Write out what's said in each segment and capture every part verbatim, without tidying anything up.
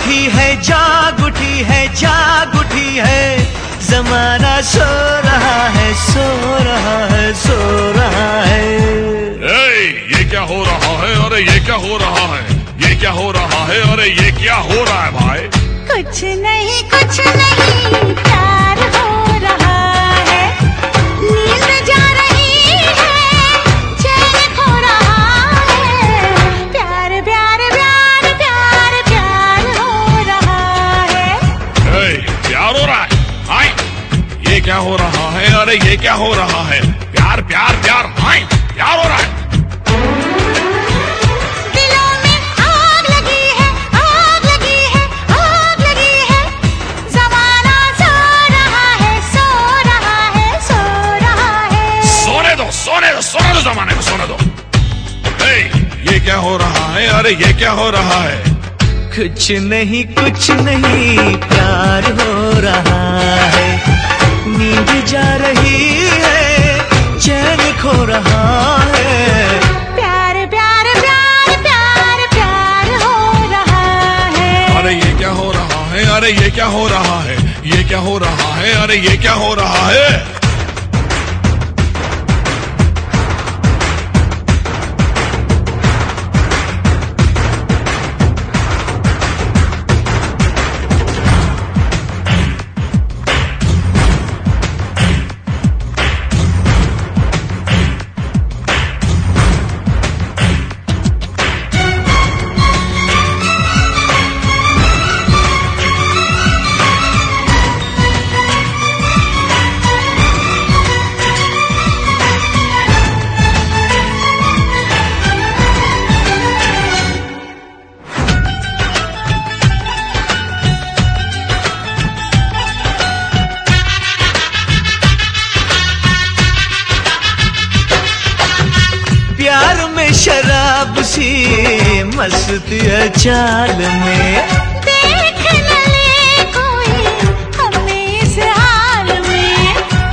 उठी है, जाग उठी है, जाग उठी है, जमाना सो रहा है, सो रहा है, सो रहा है। ए, ये क्या हो रहा है? अरे ये क्या हो रहा है? ये क्या हो रहा है? अरे ये क्या हो रहा है भाई? कुछ नहीं, कुछ नहीं, प्यार हो रहा है, नींद जा रही है, चैन खो रहा है, प्यार प्यार प्यार प्यार प्यार हो रहा है। ए, प्यार हो रहा है? हाय, ये क्या हो रहा है? अरे ये क्या हो रहा है? प्यार प्यार प्यार, हाय, प्यार हो रहा है। सोने दो जमाने को, सोने दो। ए, ये क्या हो रहा है? अरे ये क्या हो रहा है? कुछ नहीं, कुछ नहीं, प्यार हो रहा है, नींद जा रही है, चैन खो रहा है, प्यार प्यार प्यार प्यार प्यार हो रहा है। अरे ये क्या हो रहा है? अरे ये क्या हो रहा है? ये क्या हो रहा है? अरे ये क्या हो रहा है? प्यार में शराब सी मस्ती है चाल में, देख न ले कोई हमें इस हाल में।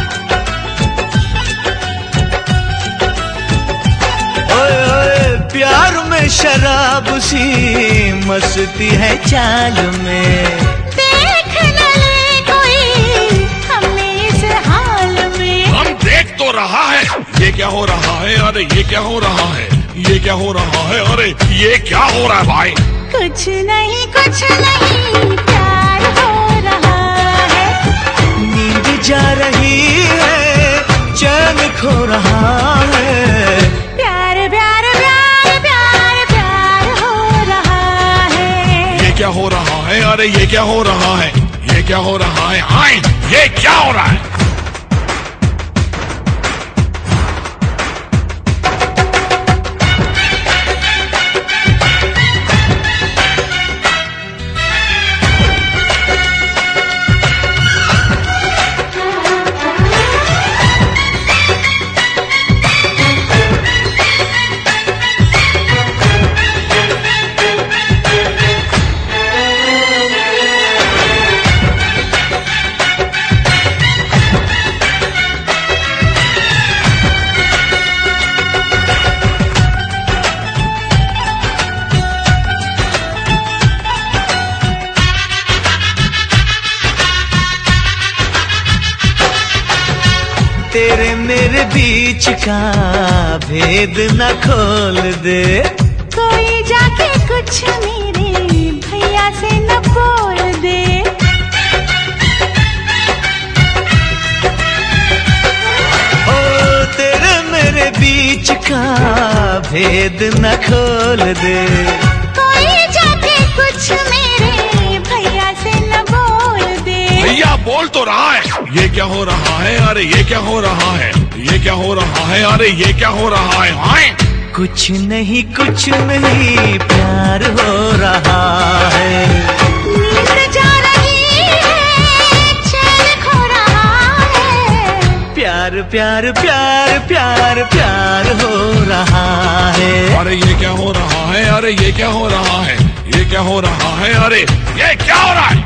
ओए ओए, प्यार में शराब सी मस्ती है चाल में, देख न ले कोई हमें इस हाल में। हम देख तो रहा है, ये क्या हो रहा है? अरे ये क्या हो रहा है? ये क्या हो रहा है? अरे ये क्या हो रहा है भाई? कुछ नहीं, कुछ नहीं, प्यार हो रहा है, नींद जा रही है, चैन खो रहा है, प्यार प्यार प्यार प्यार प्यार हो रहा है। ये क्या हो रहा है? अरे ये क्या हो रहा है? ये क्या हो रहा है? हाय, ये क्या हो रहा है? तेरे मेरे बीच का भेद न खोल दे, कोई जाके कुछ मेरे भैया से न बोल दे। ओ तेरे मेरे बीच का भेद न खोल दे, कोई जाके कुछ मेरे भैया से न बोल दे। भैया बोल तो रहा है। ये क्या हो रहा है? अरे ये क्या हो रहा है? ये क्या हो रहा है? अरे ये क्या हो रहा है? हाय, कुछ नहीं, कुछ नहीं, प्यार हो रहा है, नींद जा रही है, चैन खो रहा है, प्यार प्यार प्यार प्यार प्यार हो रहा है। अरे ये क्या हो रहा है? अरे ये क्या हो रहा है? ये क्या हो रहा है? अरे ये क्या हो रहा है?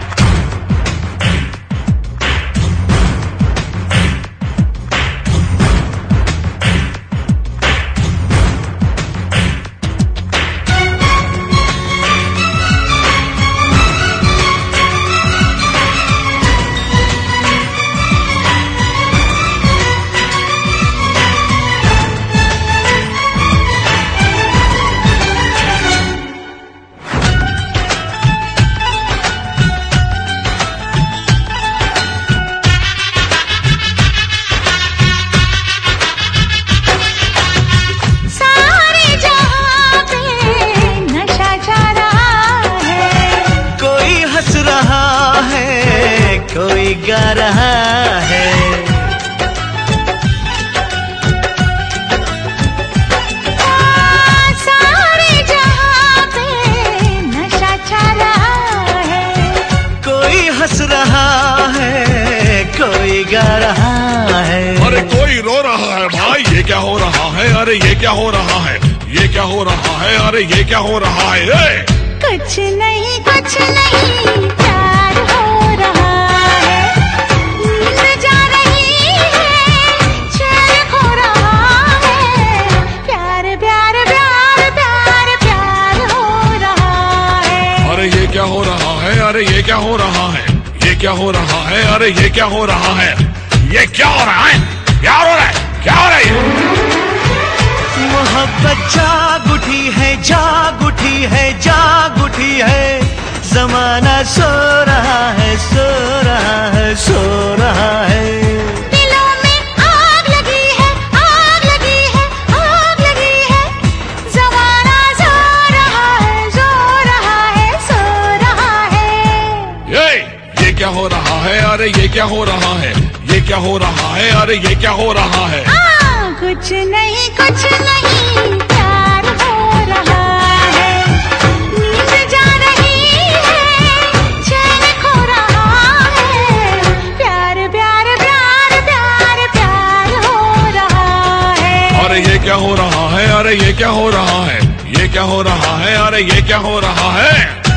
गा रहा है। अरे कोई रो रहा है भाई, ये क्या हो रहा है? अरे ये क्या हो रहा है? ये क्या हो रहा है? अरे ये क्या हो रहा है? ए! कुछ नहीं कुछ नहीं प्यार हो रहा है, नींद जा रही है, चैन खो रहा है, प्यार प्यार प्यार प्यार प्यार हो रहा है। अरे ये क्या हो रहा है? अरे ये क्या हो रहा है? ये क्या हो रहा है? अरे ये क्या हो रहा है? ये क्या हो रहा है? क्या हो रहा है? क्या हो रहा है? मोहब्बत जाग उठी है, जाग उठी है, जाग उठी है, जमाना सो रहा है, सो रहा है, सो रहा है। दिलों में आग लगी है, आग लगी है, आग लगी है, जमाना सो रहा है, सो रहा है, सो रहा है। ये ये क्या हो रहा है? अरे ये क्या हो रहा है? ये क्या हो रहा है? अरे ये क्या हो रहा है? आ, कुछ नहीं कुछ नहीं प्यार हो रहा है, नींद जा रही है, चैन खो रहा है, प्यार प्यार प्यार प्यार प्यार हो रहा है। अरे ये क्या हो रहा है? अरे ये क्या हो रहा है? ये क्या हो रहा है? अरे ये क्या हो रहा है?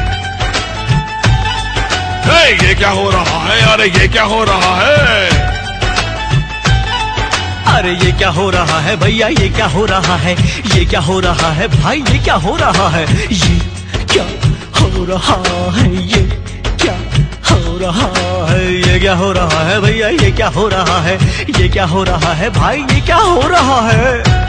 हे, ये क्या हो रहा है? अरे ये क्या हो रहा है? अरे ये क्या हो रहा है भैया, ये क्या हो रहा है? ये क्या हो रहा है भाई, ये क्या हो रहा है? ये क्या हो रहा है? ये क्या हो रहा है? ये क्या हो रहा है भैया, ये क्या हो रहा है? ये क्या हो रहा है भाई, ये क्या हो रहा है?